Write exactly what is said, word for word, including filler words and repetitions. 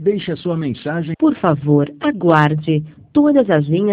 Deixe a sua mensagem. Por favor, aguarde. Todas as linhas